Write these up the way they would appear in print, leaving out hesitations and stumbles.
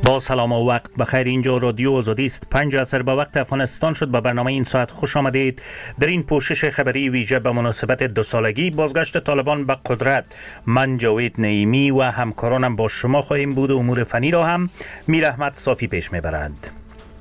با سلام و وقت بخیر. اینجا رادیو آزادی است. 5 عصر به وقت افغانستان شد. به برنامه این ساعت خوش آمدید. در این پوشش خبری ویژه به مناسبت 2 سالگی بازگشت طالبان به قدرت، من جاوید نعیمی و همکارانم با شما خواهیم بود و امور فنی را هم میر احمد صافی پیش میبرند.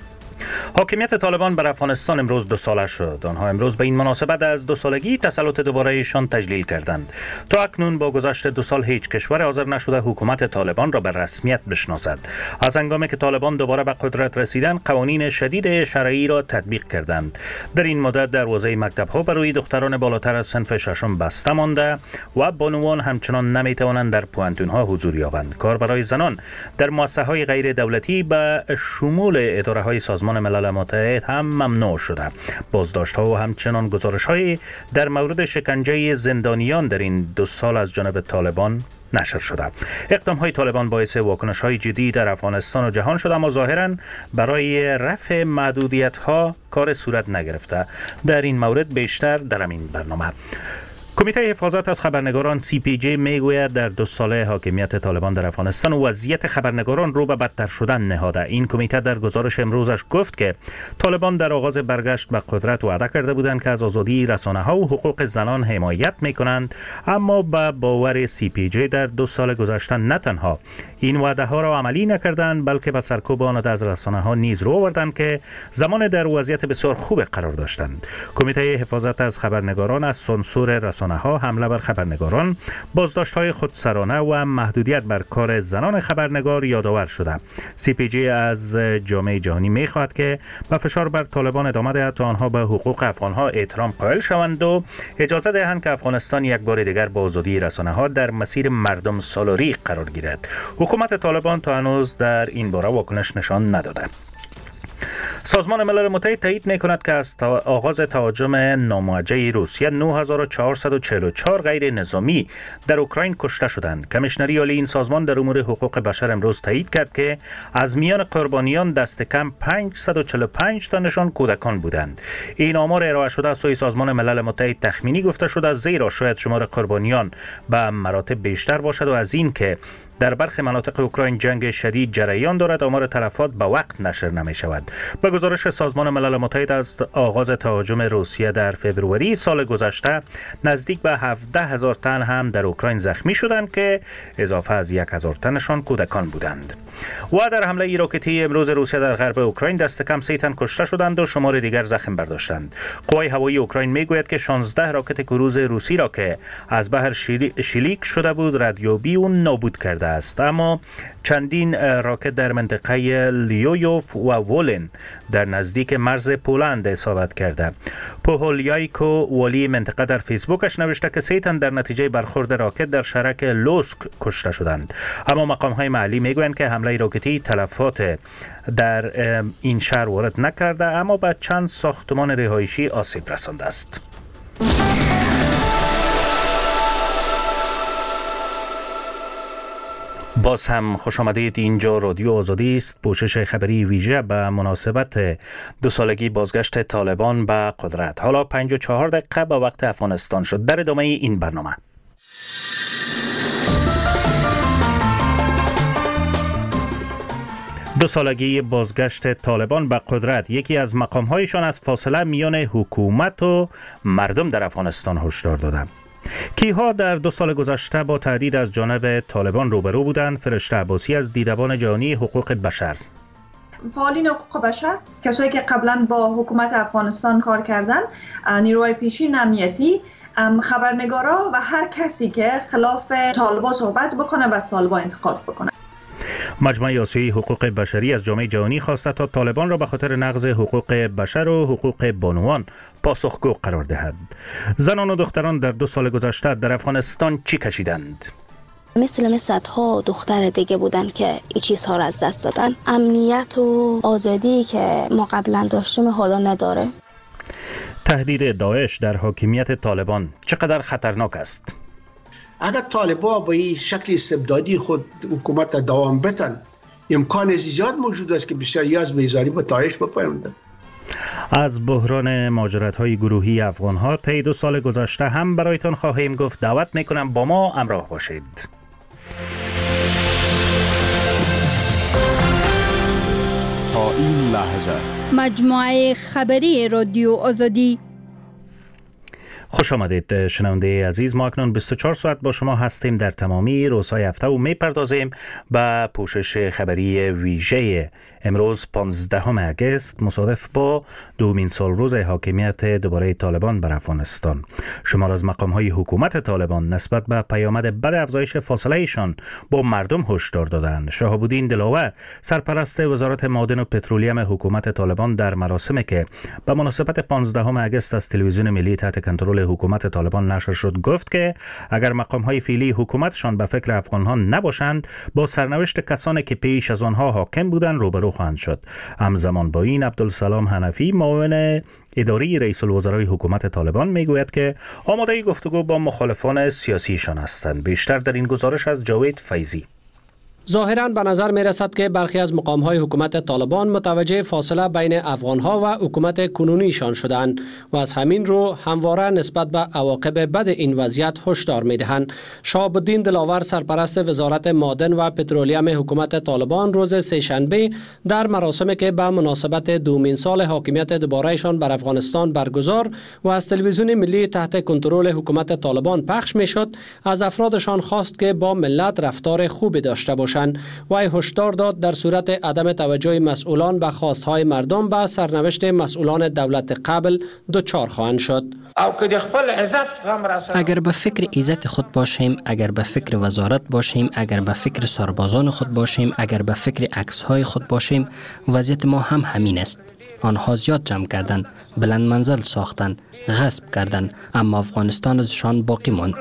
حاکمیت طالبان بر افغانستان امروز 2 ساله شد. آنها امروز به این مناسبت از 2 سالگی تسلط دوبارهشان تجلیل کردند. تا اکنون با گذشت 2 سال هیچ کشور حاضر نشده حکومت طالبان را به رسمیت بشناسد. از هنگامی که طالبان دوباره به قدرت رسیدند، قوانین شدید شرعی را تطبیق کردند. در این مدت دروازه مکتب‌ها برای دختران بالاتر از صنف ششم بسته مانده و بانوان همچنان نمی‌توانند در پوانتون‌ها حضور یابند. کار برای زنان در مؤسسه‌های غیر دولتی به شمول اداره‌های سازمان ملل متحد هم ممنوع شده. بازداشت‌ها و همچنان گزارش‌های در مورد شکنجه زندانیان در این 2 سال از جانب طالبان نشر شده. اقدام‌های طالبان باعث واکنش‌های جدی در افغانستان و جهان شده، اما ظاهراً برای رفع محدودیت‌ها کار صورت نگرفته. در این مورد بیشتر در این برنامه. کمیته حفاظت از خبرنگاران CPJ میگوید در 2 ساله حاکمیت طالبان در افغانستان وضعیت خبرنگاران رو به بدتر شدن نهاده. این کمیته در گزارش امروزش گفت که طالبان در آغاز برگشت به قدرت وعده کرده بودند که از آزادی رسانه‌ها و حقوق زنان حمایت میکنند، اما به باور CPJ در 2 سال گذشته نه تنها این وعده ها را عملی نکردند، بلکه به سرکوب آن از رسانه‌ها نیز رو آوردند که زمان در وضعیت بسیار خوب قرار داشتند. کمیته حفاظت از خبرنگاران از سانسور رسانه‌ها، حمله بر خبرنگاران، بازداشت‌های خودسرانه و محدودیت بر کار زنان خبرنگار یادآور شده. CPJ از جامعه جهانی می‌خواهد که به فشار بر طالبان ادامه دهد تا آنها به حقوق افغان‌ها احترام قائل شوند و اجازه دهند که افغانستان یک بار دیگر با آزادی رسانه‌ها در مسیر مردم سالاری قرار گیرد. حکومت طالبان تا هنوز در این باره واکنش نشان نداده. سازمان ملل متحد تایید می‌کند که از آغاز تهاجم ناموجه روسیه 9444 غیر نظامی در اوکراین کشته شدند. کمیشنری عالی این سازمان در امور حقوق بشر امروز تایید کرد که از میان قربانیان دست کم 545 تنشان کودکان بودند. این آمار ارائه شده از سوی سازمان ملل متحد تخمینی گفته شده، زیرا شاید شمار قربانیان به مراتب بیشتر باشد و از این که در برخی مناطق اوکراین جنگ شدید جریان دارد، آمار تلفات به وقت نشر نمی شود. به گزارش سازمان ملل متحد از آغاز تهاجم روسیه در فوریه سال گذشته نزدیک به 17,000 تن هم در اوکراین زخمی شدند که اضافه از 1,000 تنشان کودکان بودند. و در حمله راکتی امروز روسیه در غرب اوکراین دست کم 3 تن کشته شدند و شمار دیگر زخم برداشتند. قوای هوایی اوکراین میگوید که 16 راکت کروز روسی را که از بحر شلیک شده بود ردیابی و نابود کرده است، اما چندین راکت در منطقه لیویوف و وولن در نزدیک مرز پولند اصابت کرده. پوهولیایکو والی منطقه در فیسبوکش نوشته که 3 تن در نتیجه برخورد راکت در شهرک لوسک کشته شدند، اما مقام‌های محلی میگویند که حمله راکتی تلفات در این شهر وارد نکرده، اما به چند ساختمان رهایشی آسیب رسانده است. باز هم خوش آمدید. اینجا رادیو آزادی است. پوشش خبری ویژه به مناسبت 2 سالگی بازگشت طالبان به قدرت. حالا 54 دقیقه به وقت افغانستان شد. در ادامه این برنامه دو سالگی بازگشت طالبان به قدرت، یکی از مقام‌هایشان از فاصله میان حکومت و مردم در افغانستان هشدار دادند. کیها در 2 سال گذشته با تهدید از جانب طالبان روبرو بودند؟ فرشته عباسی از دیدبان جهانی حقوق بشر. فعالین حقوق بشر، کسایی که قبلا با حکومت افغانستان کار کردن، نیروهای پیشین امنیتی، خبرنگارا و هر کسی که خلاف طالبان صحبت بکنه و طالبان انتقاد بکنه. مجمع آسیایی حقوق بشری از جامعه جهانی خواسته تا طالبان را به خاطر نقض حقوق بشر و حقوق بانوان پاسخگو قرار دهد. زنان و دختران در 2 سال گذشته در افغانستان چی کشیدند؟ مثل صدها دختر دیگه بودن که این چیزها را از دست دادن. امنیت و آزادی که ما قبلا داشتیم حالا نداره. تهدید داعش در حاکمیت طالبان چقدر خطرناک است؟ اگر طالبان با این شکل استبدادی خود حکومت دوام بدن، امکان زیاد موجود است که بسیاری از میزانی با داعش بپیوندند. از بحران مهاجرت‌های گروهی افغان‌ها طی 2 سال گذشته هم برایتان خواهیم گفت. دعوت می‌کنم با ما همراه باشید. این لحظه مجموعه خبری رادیو آزادی. خوش آمدید شنونده عزیز. ما اکنون 24 ساعت با شما هستیم در تمامی روزهای هفته و میپردازیم به پوشش خبری ویژه امروز 15 اگست مصادف با دومین سال روز حاکمیت دوباره طالبان بر افغانستان. شمار از مقام‌های حکومت طالبان نسبت به پیامد بد افزایش فاصله ایشان با مردم هشدار دادند. شهاب‌الدین دلاور سرپرست وزارت معادن و پترولیوم حکومت طالبان در مراسمی که به مناسبت 15 اگست از تلویزیون ملی تحت کنترل حکومت طالبان نشر شد گفت که اگر مقام‌های فعلی حکومتشان به فکر افغان‌ها نباشند با سرنوشت کسانی که پیش از آنها حاکم بودند روبرو خواهند شد. همزمان با این عبدالسلام حنفی معاون اداری رئیس الوزرای حکومت طالبان میگوید که آماده گفتگو با مخالفان سیاسیشان هستند. بیشتر در این گزارش از جاوید فیضی. ظاهراً به نظر می رسد که برخی از مقام‌های حکومت طالبان متوجه فاصله بین افغان‌ها و حکومت کنونیشان شدند و از همین رو همواره نسبت به عواقب بد این وضعیت هشدار می‌دهند. شهاب‌الدین دلاور سرپرست وزارت معادن و پترولیوم حکومت طالبان روز سه‌شنبه در مراسمی که به مناسبت دومین سال حاکمیت دوباره‌شان بر افغانستان برگزار و از تلویزیون ملی تحت کنترل حکومت طالبان پخش می‌شد از افرادشان خواست که با ملت رفتار خوبی داشته باشند و هشدار داد در صورت عدم توجه مسئولان به خواستهای مردم به سرنوشت مسئولان دولت قبل دچار خواهند شد. اگر به فکر عزت خود باشیم، اگر به فکر وزارت باشیم، اگر به فکر سربازان خود باشیم، اگر به فکر عکس‌های خود باشیم، وضعیت ما هم همین است. آنها زیاد جمع کردند، بلند منزل ساختند، غصب کردند، اما افغانستان ازشان باقی ماند.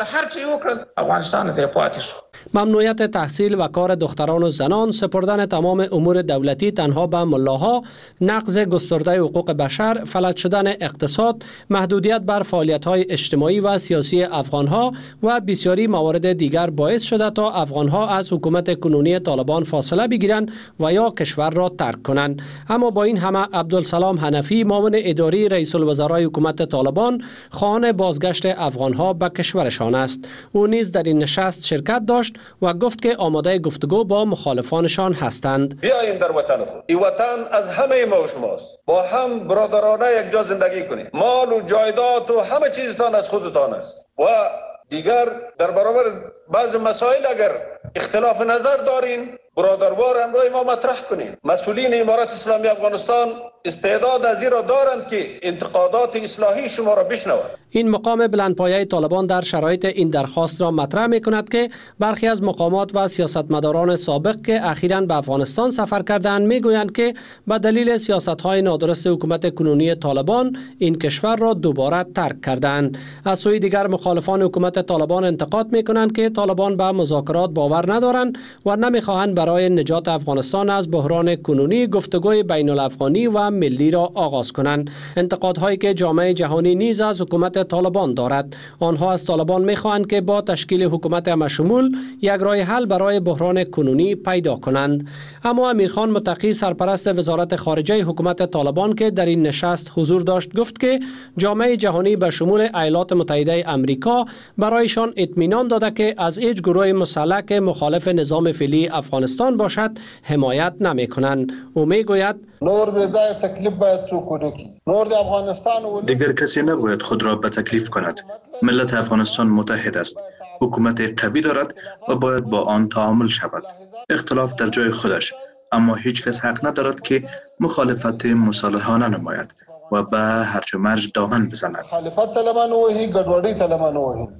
ممنوعیت تحصیل و کار دختران و زنان، سپردن تمام امور دولتی تنها به ملاها، نقض گسترده حقوق بشر، فلج شدن اقتصاد، محدودیت بر فعالیت‌های اجتماعی و سیاسی افغان‌ها و بسیاری موارد دیگر باعث شده تا افغان‌ها از حکومت کنونی طالبان فاصله بگیرند و یا کشور را ترک کنند. اما با این همه عبدالسلام حنفی معاون اداری رئیس الوزرای حکومت طالبان خواهان بازگشت افغان‌ها به کشورشان است. او نیز در این نشست شرکت داشت و گفت که آماده گفتگو با مخالفانشان هستند. بیایید در وطن خود. این وطن از همه ما و شماست. با هم برادرانه یک جا زندگی کنید. مال و جایداد و همه چیزتان از خودتان است. و دیگر در برابر بعض مسائل اگر اختلاف نظر دارین برادروار امروز ما مطرح کنیم. مسئولین امارت اسلامی افغانستان استعداد از این را دارند که انتقادات اصلاحی شما را بشنوند. این مقام بلندپایه طالبان در شرایط این درخواست را مطرح می کند که برخی از مقامات و سیاستمداران سابق که اخیراً به افغانستان سفر کردند می گویند که به دلیل سیاست‌های نادرست حکومت کنونی طالبان این کشور را دوباره ترک کردند. از سوی دیگر مخالفان حکومت طالبان انتقاد می کنند که طالبان به مذاکرات باور ندارند و نمی خواهند برای نجات افغانستان از بحران کنونی گفتگوی بین الافغانی و ملی را آغاز کنند. انتقادهایی که جامعه جهانی نیز از حکومت طالبان دارد. آنها از طالبان می‌خواهند که با تشکیل حکومت همشمول یک راه حل برای بحران کنونی پیدا کنند. اما امیرخان متقی سرپرست وزارت خارجه حکومت طالبان که در این نشست حضور داشت گفت که جامعه جهانی به شمول ایالات متحده آمریکا برایشان اطمینان داده که از هیچ گروه مسلح که مخالف نظام فعلی افغانستان باشد حمایت نمی‌کنند. او میگوید نور به جای تکلیف باید چوکنه کی نور د افغانستان و دیگر کسی نباید خود را به تکلیف کند. ملت افغانستان متحد است. حکومت قوی دارد و باید با آن تعامل شود. اختلاف در جای خودش، اما هیچ کس حق ندارد که مخالفت مصالحانه نماید و به هرج و مرج دامن بزند. مخالفت طلبان وهی گډوډي طلبان وهی.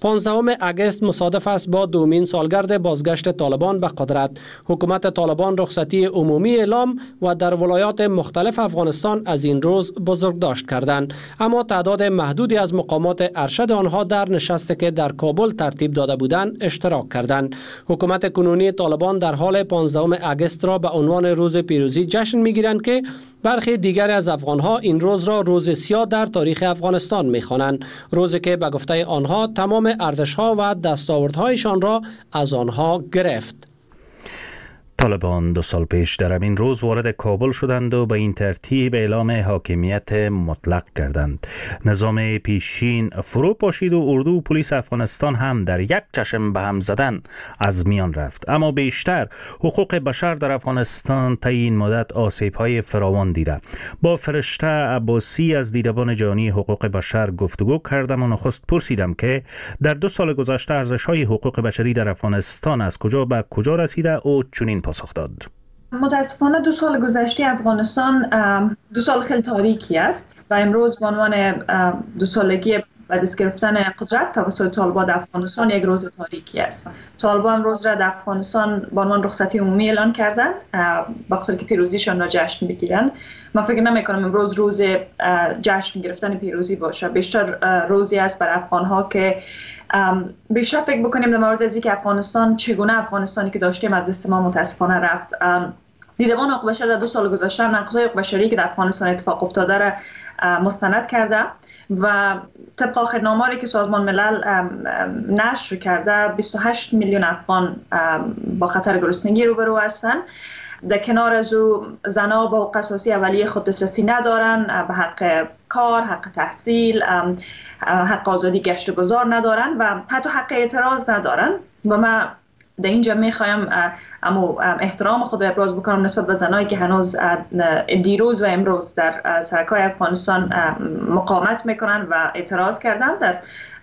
15 اگست مصادف است با دومین سالگرد بازگشت طالبان به قدرت. حکومت طالبان رخصتی عمومی اعلام و در ولایات مختلف افغانستان از این روز بزرگداشت کردند، اما تعداد محدودی از مقامات ارشد آنها در نشستی که در کابل ترتیب داده بودند اشتراک کردند. حکومت کنونی طالبان در حال 15 اگست را به عنوان روز پیروزی جشن می‌گیرند که برخی دیگر از افغانها این روز را روز سیاه در تاریخ افغانستان می‌خوانند، روزی که به گفته آنها تمام ارزش‌ها و دستاوردهایشان را از آنها گرفت. طالبان 2 سال پیش در همین روز وارد کابل شدند و به این ترتیب اعلام حاکمیت مطلق کردند. نظام پیشین فرو پاشید و اردو و پلیس افغانستان هم در یک چشم به هم زدن از میان رفت. اما بیشتر حقوق بشر در افغانستان طی این مدت آسیب‌های فراوان دیده. با فرشته عباسی از دیدبان جهانی حقوق بشر گفتگو کردم و نخست پرسیدم که در 2 سال گذشته ارزش‌های حقوق بشری در افغانستان از کجا به کجا رسیده و چنین پاسخ داد. متاسفانه 2 سال گذشته افغانستان 2 سال خیلی تاریکی است و امروز به عنوان 2 سالگی و دست گرفتن قدرت توسط طالبان در افغانستان یک روز تاریکی است. طالبان امروز را در افغانستان به عنوان رخصتی عمومی اعلان کردن به خاطر که پیروزیشان را جشن بگیرن. من فکر نمی‌کنم امروز روز جشن گرفتن پیروزی باشه. بیشتر روزی است برای افغان‌ها که بیشتر فکر بکنیم در مورد از اینکه افغانستان چگونه افغانستانی که داشتیم از دست ما متاسفانه رفت. دیدبان حقوق بشر در 2 سال گذشته نقض‌های حقوق بشری که در افغانستان اتفاق افتاده را مستند کرده و طبق آخرین که سازمان ملل نشر کرده 28 میلیون افغان با خطر گرسنگی روبرو هستند. در کنار از او زنها با حقوق اساسی اولیه خود دسترسی ندارن، به حق کار، حق تحصیل، حق آزادی گشت و گذار ندارن و حتی حق اعتراض ندارن. و من در اینجا میخوایم احترام خود را ابراز بکنم نسبت به زنایی که هنوز دیروز و امروز در سرکای افغانستان مقاومت میکنن و اعتراض کردن. در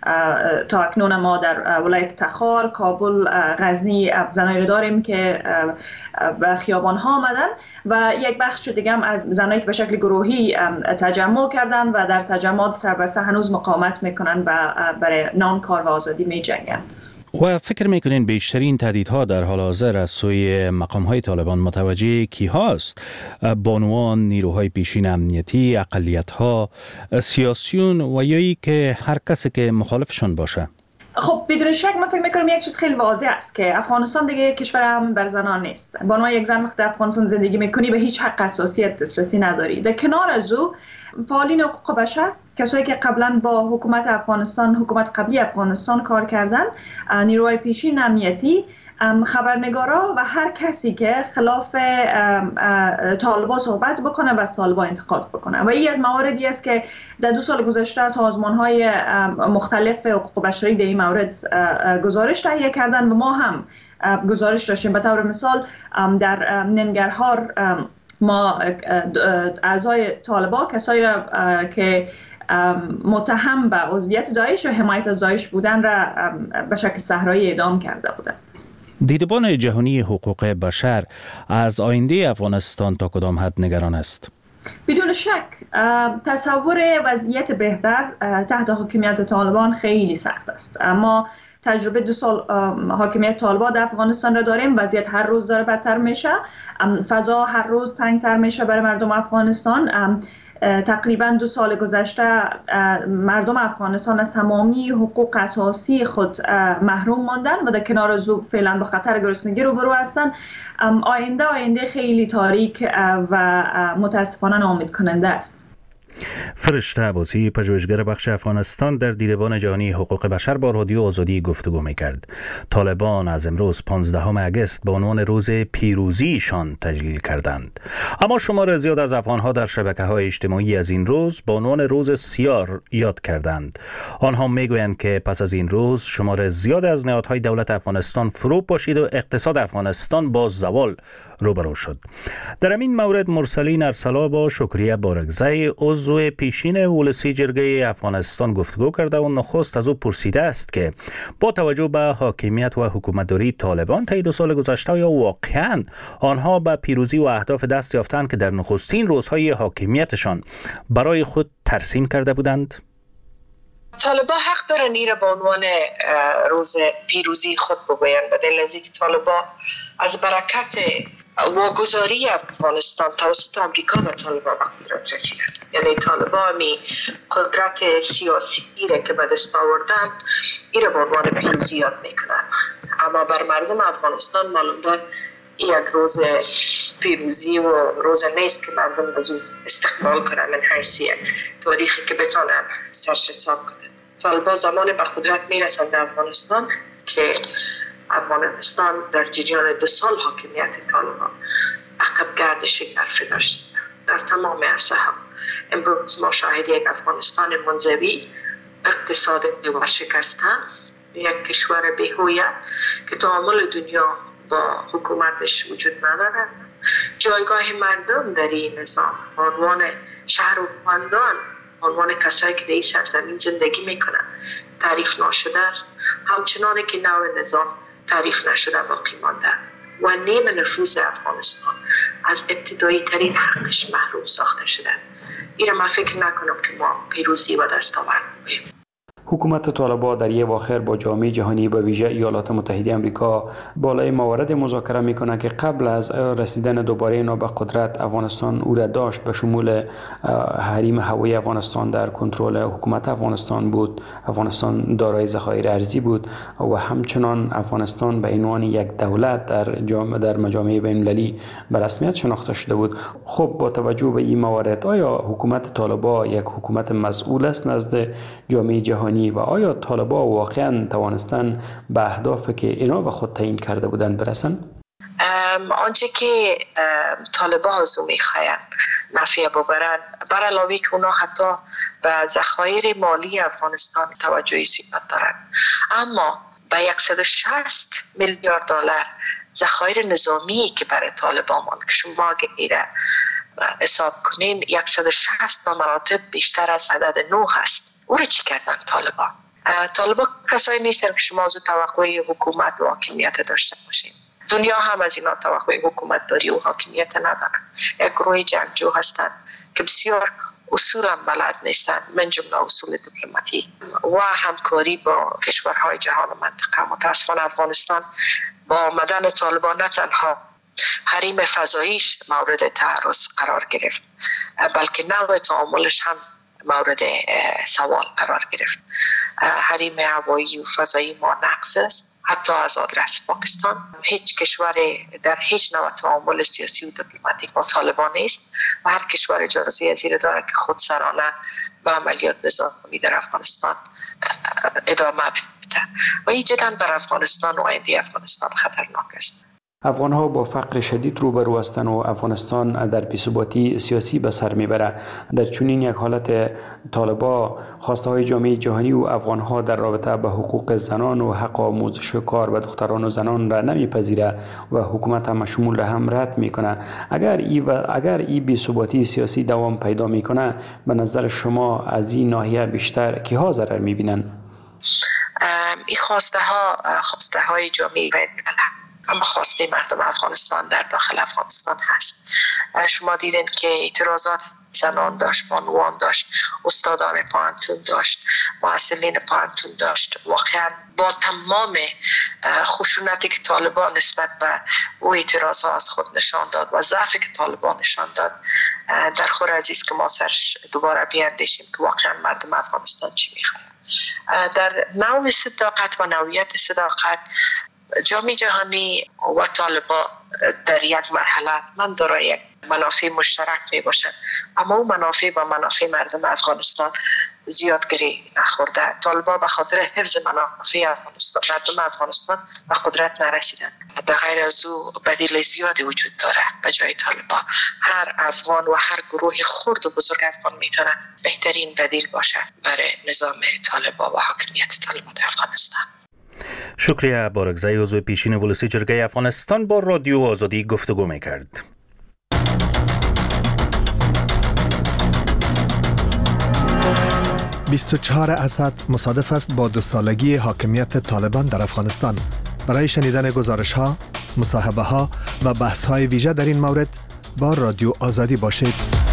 تا اکنون ما در ولایت تخار، کابل، غزنی زنایی رو داریم که به خیابان ها آمدن و یک بخش دیگه هم از زنایی که به شکل گروهی تجمع کردن و در تجمعات سربسته هنوز مقاومت میکنن و برای نان، کار و آزادی میجنگن. و فکر میکنین بیشترین تهدیدها در حال حاضر از سوی مقامهای طالبان متوجه کی هاست؟ بانوان، نیروهای پیشین امنیتی، اقلیت‌ها، سیاسیون و یا ای که هر کسی که مخالفشان باشه؟ خب بدون شک من فکر میکنم یک چیز خیلی واضح است که افغانستان دیگه کشور هم بر زنان نیست. به عنوان یک زن در افغانستان زندگی میکنی به هیچ حق اساسی دسترسی نداری. در کنار از او فعالین حقوق بشر، کسایی که قبلا با حکومت افغانستان، حکومت قبلی افغانستان کار کردن، نیروهای پیشین امنیتی، خبرنگارا و هر کسی که خلاف طالبان صحبت بکنه و از طالبان انتقاد بکنه. و این از مواردی است که در 2 سال گذشته از سازمان‌های مختلف حقوق بشری در این مورد گزارش تهیه کردن و ما هم گزارش داشتیم. به طور مثال در ننگرهار ما اعضای طالبان، کسایی را که متهم به عضویت داعش و حمایت از داعش بودن را به شکل صحرایی اعدام کرده بودند. دیدبان جهانی حقوق بشر از آینده افغانستان تا کدام حد نگران است؟ بدون شک تصور وضعیت بهتر تحت حاکمیت طالبان خیلی سخت است. اما تجربه 2 سال حاکمیت طالبان در افغانستان را داریم. وضعیت هر روز داره بدتر میشه، فضا هر روز تنگتر میشه برای مردم افغانستان. تقریبا 2 سال گذشته مردم افغانستان از تمامی حقوق اساسی خود محروم ماندن و در کنار از او فعلا با خطر گرسنگی روبرو هستند. آینده خیلی تاریک و متاسفانه ناامید کننده است. فرشته عباسی، پژوهشگر بخش افغانستان، در دیدبان جهانی حقوق بشر با رادیو آزادی گفتگو می‌کرد. طالبان از امروز 15 اگست به عنوان روز پیروزیشان تجلیل کردند. اما شمار زیاد از افغان‌ها در شبکه‌های اجتماعی از این روز به عنوان روز سیاه یاد کردند. آنها میگویند که پس از این روز شمار زیاد از نهادهای دولت افغانستان فرو پاشید و اقتصاد افغانستان با زوال روبرو شد. در این مورد مرسلین ارسلا با شکریه بارگزی، عضو پیشین ولسی جرگه افغانستان گفتگو کرده و نخست از او پرسیده است که با توجه به حاکمیت و حکومتداری طالبان طی 2 سال گذشته یا واقعاً آنها به پیروزی و اهداف دست یافتند که در نخستین روزهای حاکمیتشان برای خود ترسیم کرده بودند؟ طالبان حق دارن این را به عنوان روز پیروزی خود بگویند، به دلیل از اینکه طالبان از برکت واگذاری افغانستان توسط آمریکا و طالبان به قدرت رسیدند. یعنی طالبان می قدرت سیاسی را که به دست آوردن این را به عنوان پیروزی یاد میکنن. اما بر مردم افغانستان معلوم دار یک روز پیروزی و روز نیست که مردم از او استقبال کنن من حیث یک تاریخی که بتانن سرش حساب کنن. طالبان زمان به قدرت میرسند در افغانستان که افغانستان در جریان 2 سال حاکمیت طالبان عقب گردش برفی داشت در تمام عرصه ها. امروز ما شاهد یک افغانستان منزوی، اقتصاد و شکسته، یک کشور بی‌هویت که تعامل دنیا با حکومتش وجود نداره. جایگاه مردم در این نظام عنوان شهروندان، عنوان کسایی که در این سرزمین زندگی میکنن تعریف نشده است، همچنانه که نوع نظام تعریف نشده باقی مانده و نیم نفوذ افغانستان از ابتدایی ترین حقش محروم ساخته شده. این را من فکر نکنم که ما پیروزی و دستاورد بگوییم. حکومت طالبان در یک واخر با جامعه جهانی به ویژه ایالات متحده آمریکا بالای موارد مذاکره میکنه که قبل از رسیدن دوباره اینا به قدرت افغانستان او را داشت، به شمول حریم هوایی افغانستان در کنترل حکومت افغانستان بود، افغانستان دارای ذخایر ارزی بود و همچنان افغانستان به عنوان یک دولت در مجامع بین المللی به رسمیت شناخته شده بود. خب با توجه به این موارد آیا حکومت طالبان یک حکومت مسئول است نزد جامعه جهانی و آیا طالبان واقعا توانستن به اهدافی که اینا به خود تعیین کرده بودن برسن؟ آنچه که طالبان از او میخواین نفع ببرن، بر علاوه که اونا حتی به ذخایر مالی افغانستان توجهی زیاد دارن، اما به 160 میلیارد دلار ذخایر نظامی که برای طالبان که شما اگه حساب کنین 160 به مراتب بیشتر از عدد 9 هست. او رو چی کردن طالبان کسایی نیستن که شما از توقع حکومت و حاکمیت داشته باشین. دنیا هم از اینا توقع حکومت داری و حاکمیت ندارن. یک گروه جنگجو هستن که بسیار اصول هم بلد نیستن، من جمله اصول دیپلماتیک و همکاری با کشورهای جهان و منطقه. متاسفانه افغانستان با آمدن طالبان نه تنها حریم فضاییش مورد تعرض قرار گرفت، بلکه نوع تعاملش هم مورد سوال قرار گرفت. حریم هوایی و فضایی ما نقض است، حتی از آدرس پاکستان. هیچ کشور در هیچ نوع تعامل سیاسی و دیپلماتیک با طالبان نیست و هر کشور اجازه از این داره که خودسرانه به عملیات نظامی در افغانستان ادامه بده و این جدا بر افغانستان و آینده افغانستان خطرناک است. افغان‌ها با فقر شدید روبرو هستند و افغانستان در بی‌ثباتی سیاسی به سر میبره. در چنین یک حالت طالبان خواسته‌های جامعه جهانی و افغان‌ها در رابطه به حقوق زنان و حق آموزش و کار به دختران و زنان را نمیپذیره و حکومت هم شمول را هم رد میکنه. اگر این بی‌ثباتی سیاسی دوام پیدا میکنه، به نظر شما از این ناحیه بیشتر کی‌ها ضرر میبینن؟ این خواسته های جامعه اما خواسته مردم افغانستان در داخل افغانستان هست. شما دیدین که اعتراضات زنان داشت، بانوان داشت، استادان پانتون داشت، معسلین پانتون داشت. واقعا با تمام خشونتی که طالبان نسبت به او اعتراض از خود نشان داد و ضعفی که طالبان نشان داد، در خور عزیز که ما سرش دوباره بیاندیشیم که واقعا مردم افغانستان چی میخواهند. در نوع صداقت و نوعیت صداقت جامعه جهانی و طالبان در یک مرحله من دارای یک منافع مشترک می باشند، اما اون منافع با منافع مردم افغانستان زیادگیری نخورده. طالبان به خاطر حفظ منافع افغانستان، مردم افغانستان به قدرت نرسیدن. در غیر از او بدیل زیادی وجود داره. به جای طالبان هر افغان و هر گروه خرد و بزرگ افغان میتونه بهترین بدیل باشه برای نظام طالبان و حاکمیت طالبان در افغانستان. شکریه. بارکزی عضو پیشین ولسی جرگه افغانستان با رادیو آزادی گفتگو میکرد. 24 اسد مصادف است با 2 سالگی حاکمیت طالبان در افغانستان. برای شنیدن گزارش ها، مصاحبه ها و بحث های ویژه در این مورد با رادیو آزادی باشید.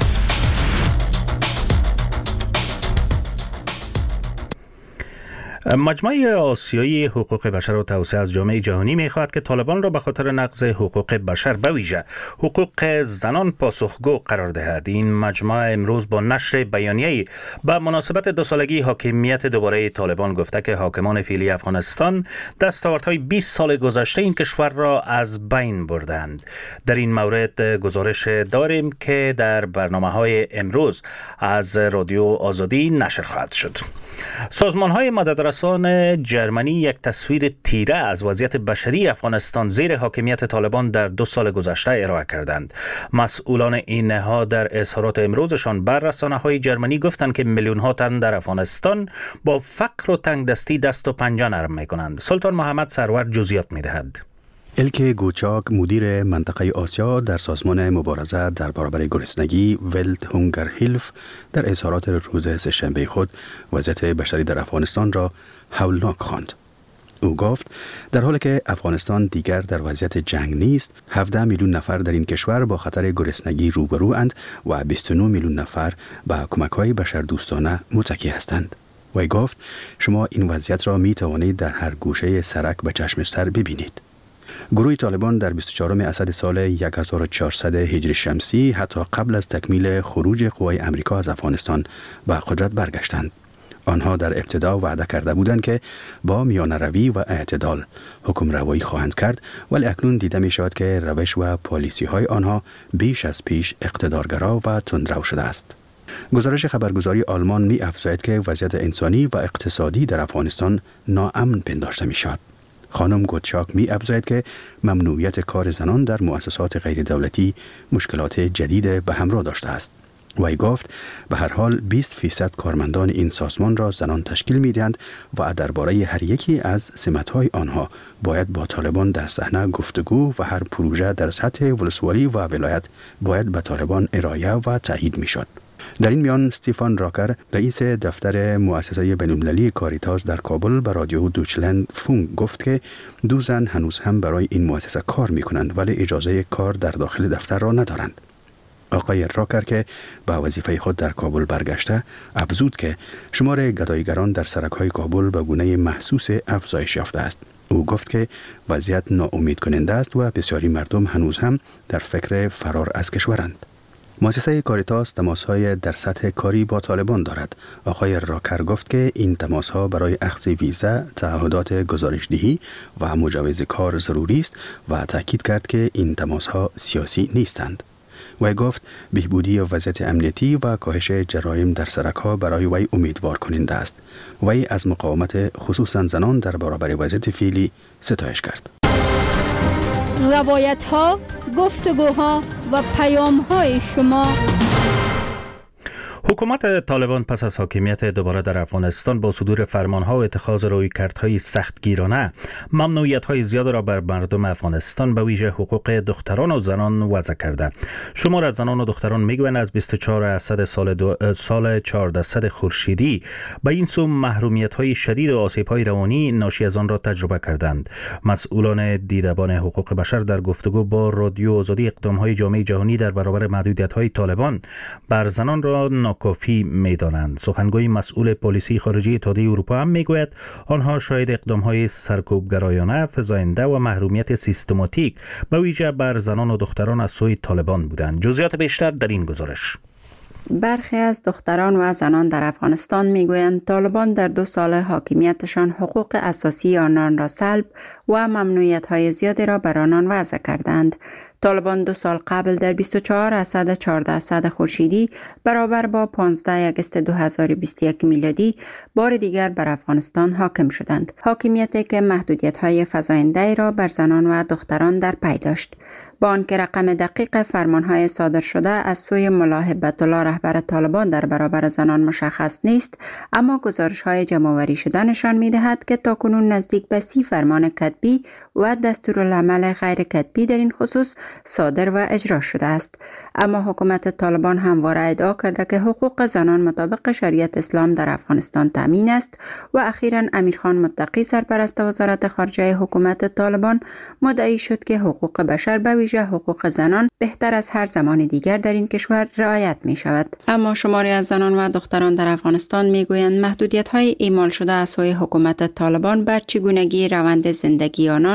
مجمع آسیایی حقوق بشر و توسعه از جامعه جهانی می‌خواهد که طالبان را به خاطر نقض حقوق بشر به ویژه حقوق زنان پاسخگو قرار دهد. این مجمع امروز با نشر بیانیه‌ای به مناسبت 2 سالگی حاکمیت دوباره طالبان گفته که حاکمان فعلی افغانستان دستاوردهای 20 سال گذشته این کشور را از بین بردند. در این مورد گزارش داریم که در برنامه‌های امروز از رادیو آزادی نشر خواهد شد. سازمان‌های مددرس رسانه جرمنی یک تصویر تیره از وضعیت بشری افغانستان زیر حاکمیت طالبان در 2 سال گذشته ارائه کردند. مسئولان این نهاد در اظهارات امروزشان بر رسانه‌های جرمنی گفتند که میلیون‌ها تن در افغانستان با فقر و تنگدستی دست و پنجه نرم می‌کنند. سلطان محمد سرور جزئیات می‌دهد. الکه گوچاک مدیر منطقه آسیا در سازمان مبارزه در برابر گرسنگی ولد هونگر هیلف در اظهارات روز سه‌شنبه خود وضعیت بشری در افغانستان را هولناک خواند. او گفت در حالی که افغانستان دیگر در وضعیت جنگ نیست، 17 میلیون نفر در این کشور با خطر گرسنگی روبروند و 29 میلیون نفر به کمک‌های بشردوستانه متکی هستند. وی گفت شما این وضعیت را می توانید در هر گوشه سرک به چشم سر ببینید. گروه طالبان در 24 اسد سال 1400 هجری شمسی حتی قبل از تکمیل خروج قوای امریکا از افغانستان به قدرت برگشتند. آنها در ابتدا وعده کرده بودند که با میانه‌روی و اعتدال حکم روایی خواهند کرد، ولی اکنون دیده می شود که روش و پالیسی های آنها بیش از پیش اقتدارگرا و تندرو شده است. گزارش خبرگزاری آلمان می افزاید که وضعیت انسانی و اقتصادی در افغانستان ناامن پنداشته می شود. خانم گوتشاک می افزاید که ممنوعیت کار زنان در مؤسسات غیر دولتی مشکلات جدید به همراه داشته است. وی گفت به هر حال 20% کارمندان این سازمان را زنان تشکیل می دهند و درباره هر یکی از سمت‌های آنها باید با طالبان در صحنه گفتگو و هر پروژه در سطح ولسوالی و ولایت باید به طالبان ارائه و تایید می شد. در این میان استیفان راکر رئیس دفتر مؤسسه بین‌المللی کاریتاس در کابل به رادیو دوچلند فونک گفت که 2 زن هنوز هم برای این مؤسسه کار می کنند ولی اجازه کار در داخل دفتر را ندارند. آقای راکر که به وظیفه خود در کابل برگشته افزود که شمار گداییگران در سرک‌های کابل به گونه محسوس افزایش یافته است. او گفت که وضعیت ناامید کننده است و بسیاری مردم هنوز هم در فکر فرار از کشورند. مؤسسه کاریتاس تماس‌های در سطح کاری با طالبان دارد. آقای راکر گفت که این تماس‌ها برای اخذ ویزا، تعهدات گزارشدهی و مجوز کار ضروری است و تاکید کرد که این تماس‌ها سیاسی نیستند. وی گفت بهبودی وضعیت امنیتی و کاهش جرایم در سرک‌ها برای وی امیدوار کننده است. وی از مقاومت خصوصا زنان در برابر وضعیت فعلی ستایش کرد. روایت‌ها، گفتگوها و پیام‌های شما. حکومت طالبان پس از حاکمیت دوباره در افغانستان با صدور فرمانها و اتخاذ رویکردهای سختگیرانه ممنوعیت‌های زیاد را بر مردم افغانستان به ویژه حقوق دختران و زنان وضع کرده. شمار از زنان و دختران میگویند از 24 اسد سال 1400 خورشیدی به این سو محرومیت‌های شدید و آسیب‌های روانی ناشی از آن را تجربه کردند. مسئولان دیدبان حقوق بشر در گفتگو با رادیو آزادی اقدام‌های جامعه جهانی در برابر محدودیت‌های طالبان بر زنان را کافی می‌دانند. سخنگوی مسئول پلیسی خارجی اتحادیه اروپا هم میگوید آنها شاهد اقدام‌های سرکوبگرایانه، فزاینده و محرومیت سیستماتیک به ویژه بر زنان و دختران از سوی طالبان بودند. جزئیات بیشتر در این گزارش. برخی از دختران و زنان در افغانستان میگویند طالبان در 2 سال حاکمیتشان حقوق اساسی آنان را سلب و ممنوعیت‌های زیادی را بر آنان وضع کردند. طالبان 2 سال قبل در 24 اسد 1400 خورشیدی برابر با 15 آگوست 2021 میلادی بار دیگر بر افغانستان حاکم شدند. حاکمیتی که محدودیت‌های فزاینده را بر زنان و دختران در پی داشت. با آنکه رقم دقیق فرمانهای صادر شده از سوی ملا هبت الله رهبر طالبان در برابر زنان مشخص نیست، اما گزارش‌های جمع‌آوری شده نشان می‌دهد که تاکنون نزدیک به 30 فرمان کتبی و دستورالعمل غیر کتبی در این خصوص صادر و اجرا شده است. اما حکومت طالبان همواره ادعا کرده که حقوق زنان مطابق شریعت اسلام در افغانستان تامین است و اخیراً امیرخان متقی سرپرست وزارت خارجه حکومت طالبان مدعی شد که حقوق بشر به ویژه حقوق زنان بهتر از هر زمان دیگر در این کشور رعایت می شود. اما شماری از زنان و دختران در افغانستان می گویند محدودیت های اعمال شده از سوی حکومت طالبان بر چگونگی روند زندگی آنان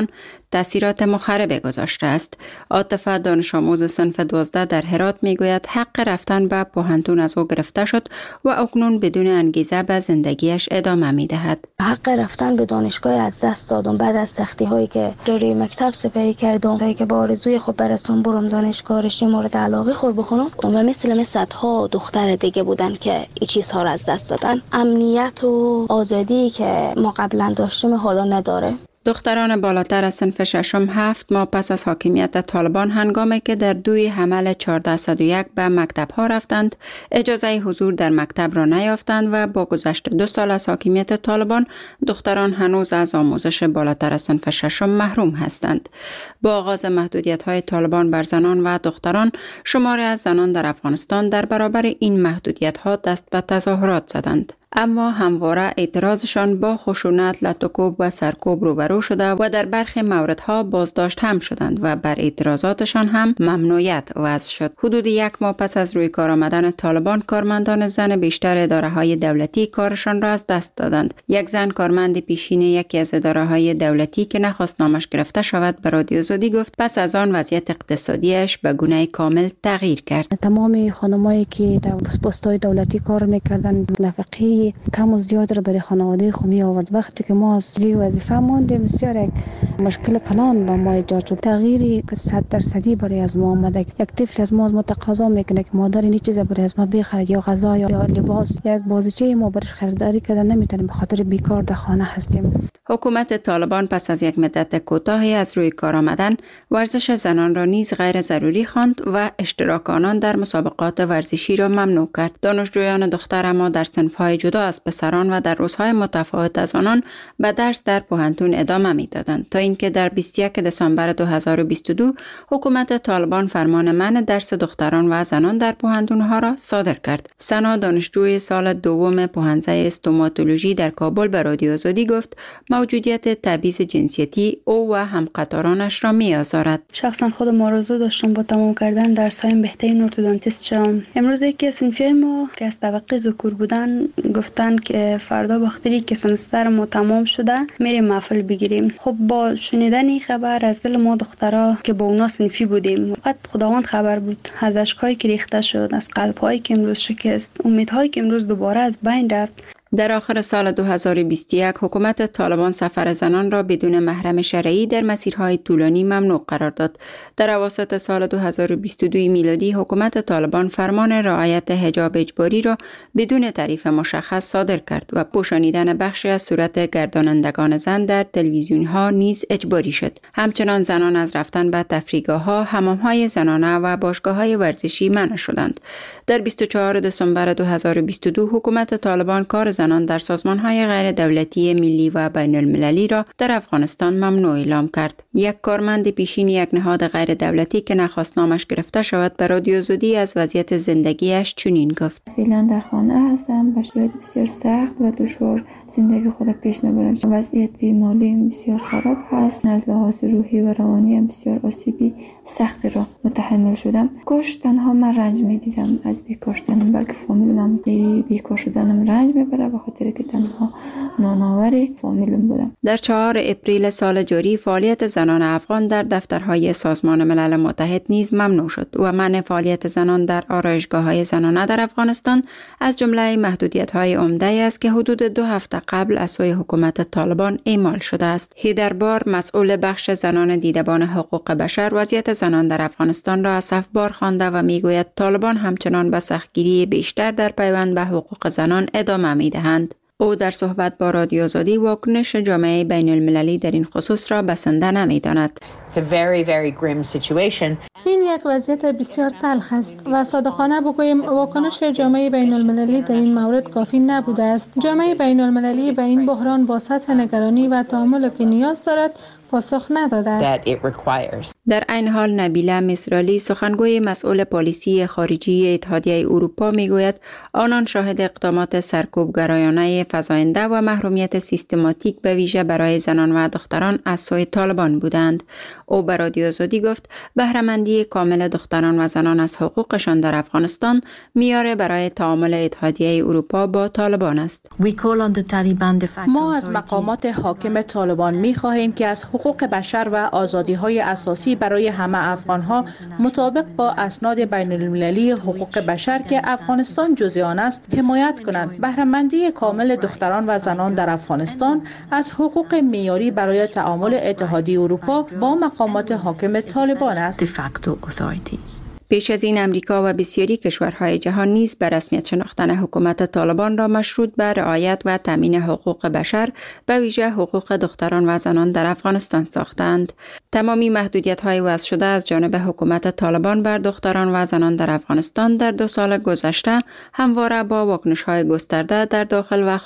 تاثیرات مخرب گذاشته است. عاطفه دانش آموز صنف 12 در هرات میگوید حق رفتن به پوهنتون از او گرفته شد و اکنون بدون انگیزه به زندگیش ادامه میدهد. حق رفتن به دانشگاه از دست دادم بعد از سختی هایی که دوره مکتب سپری کردم تا که با آرزوی خود برسم برم دانشگاه رشته مورد علاقه خود بخونم و مثل صدها دختر دیگه بودن که این چیزها را از دست دادن. امنیت و آزادی که ما قبلا داشتیم حالا نداره. دختران بالاتر از صنف ششم 7 ماه پس از حاکمیت طالبان هنگامی که در 2 حمل 1401 به مکتب ها رفتند اجازه حضور در مکتب را نیافتند و با گذشت 2 سال از حاکمیت طالبان دختران هنوز از آموزش بالاتر از صنف ششم محروم هستند. با آغاز محدودیت های طالبان بر زنان و دختران شماری از زنان در افغانستان در برابر این محدودیت ها دست به تظاهرات زدند. اما همواره اعتراضشان با خشونت، لطوکوب و سرکوب روبرو شده و در برخی موردها بازداشت هم شدند و بر اعتراضاتشان هم ممنوعیت وضع شد. حدود 1 ماه پس از روی کار آمدن طالبان کارمندان زن بیشتر اداره‌های دولتی کارشان را از دست دادند. یک زن کارمند پیشین یکی از اداره‌های دولتی که نخواست نامش گرفته شود به رادیو آزادی گفت پس از آن وضعیت اقتصادیش به گونه کامل تغییر کرد. تمام خانمایی که در پست‌های دولتی کار می‌کردند نفقه کم و زیاد را برای خانواده خود می آورد. وقتی که ما از وظیفه ماندیم بسیار یک مشکل کلان با ما ایجاد شد. تغییری که 100% برای از ما آمده. یک طفل از ما تقاضا میکنه که مادر این چیز برای از ما بخرد یا غذا یا لباس. یک بازیچه ما برای خریداری کردن نمیتونیم به خاطر بیکار در خانه هستیم. حکومت طالبان پس از یک مدت کوتاهی از روی کار آمدن ورزش زنان را نیز غیر ضروری خواند و اشتراک آنان در مسابقات ورزشی را ممنوع کرد. دانشجویان دختر اما در صنف‌های جدا از پسران و در روزهای متفاوت از آنان به درس در پوهنتون ادامه می‌دادند تا اینکه در 21 دسامبر 2022 حکومت طالبان فرمان منع درس دختران و زنان در پوهنتون‌ها را صادر کرد. سنا دانشجوی سال دوم پوهنځی استوماتولوژی در کابل به رادیو آزادی گفت موجودیت تبعیض جنسیتی او و همقطارانش را می‌آزارد. شخصا خودم آرزو داشتم با تمام کردن درس‌های بهترین ارتودنتیست شوم. امروز یکی صنفی ما که از طبقه ذکور بودن گفتن که فردا وقتی که سمستر ما تمام شده میریم محفل بگیریم. خب با شنیدن این خبر از دل ما دخترها که با اونا صنفی بودیم فقط خداوند خبر بود از اشکایی که ریخته شد، از قلب‌هایی که امروز شکست، امیدهایی که امروز دوباره از بین رفت. در آخر سال 2021 حکومت طالبان سفر زنان را بدون محرم شرعی در مسیرهای طولانی ممنوع قرار داد. در اواسط سال 2022 میلادی حکومت طالبان فرمان رعایت حجاب اجباری را بدون تعریف مشخص صادر کرد و پوشانیدن بخشی از صورت گردانندگان زن در تلویزیون‌ها نیز اجباری شد. همچنان زنان از رفتن به تفریحگاه‌ها، حمام‌های زنانه و باشگاه‌های ورزشی منع شدند. در 24 دسامبر 2022 حکومت طالبان کار زنان در سازمان‌های غیر دولتی ملی و بین المللی را در افغانستان ممنوع اعلام کرد. یک کارمند پیشین یک نهاد غیر دولتی که نخواست نامش گرفته شود به رادیو آزادی از وضعیت زندگیش چنین گفت: فعلا در خانه هستم، به شرایط بسیار سخت و دشوار زندگی خود پیش میبرم. وضعیت مالی بسیار خراب هست، از لحاظ روحی و روانی هم بسیار آسیبی سخت را متحمل شدم. کاش تنها من رنج میدیدم از بیکار شدنم، بلکه فامیلم هم بیکار شدنم رنج میبره به خاطر که تنها نانآور فامیلم بودم. در 4 اپریل سال جاری فعالیت زنان افغان در دفترهای سازمان ملل متحد نیز ممنوع شد و منع فعالیت زنان در آرایشگاه‌های زنانه در افغانستان از جمله محدودیت‌های عمده است که حدود 2 هفته قبل از سوی حکومت طالبان اعمال شده است. هیدربار مسئول بخش زنان دیدبان حقوق بشر وضعیت زنان در افغانستان را اسفبار خوانده و میگوید طالبان همچنان به سختگیری بیشتر در پیوند به حقوق زنان ادامه میدهند. او در صحبت با رادیو آزادی واکنش جامعه بین المللی در این خصوص را بسنده نمی‌داند. این یک وضعیت بسیار تلخ است و صادقانه بگوییم واکنش جامعه بین المللی در این مورد کافی نبوده است. جامعه بین المللی به این بحران با سطح نگرانی و تأملی که نیاز دارد پاسخ نداده. در این حال نبیله مصرالی سخنگوی مسئول پالیسی خارجی اتحادیه اروپا میگوید آنان شاهد اقدامات سرکوبگرایانه فزاینده و محرومیت سیستماتیک به ویژه برای زنان و دختران از سوی طالبان بودند. او به رادیو آزادی گفت بهره‌مندی کامل دختران و زنان از حقوقشان در افغانستان میاره برای تعامل اتحادیه اروپا با طالبان است. ما از مقامات حاکم طالبان می‌خواهیم که از حقوق بشر و آزادی‌های اساسی برای همه افغان‌ها مطابق با اسناد بین‌المللی حقوق بشر که افغانستان جزء آن است حمایت کنند. بهره‌مندی کامل دختران و زنان در افغانستان از حقوق معیاری برای تعامل اتحادیه اروپا با مقامات حاکم طالبان است. پیش از این امریکا و بسیاری کشورهای جهان نیز به رسمیت شناختن حکومت طالبان را مشروط به رعایت و تامین حقوق بشر به ویژه حقوق دختران و زنان در افغانستان ساختند. تمامی محدودیت‌های وضع شده از جانب حکومت طالبان بر دختران و زنان در افغانستان در 2 سال گذشته همواره با واکنش‌های گسترده در داخل و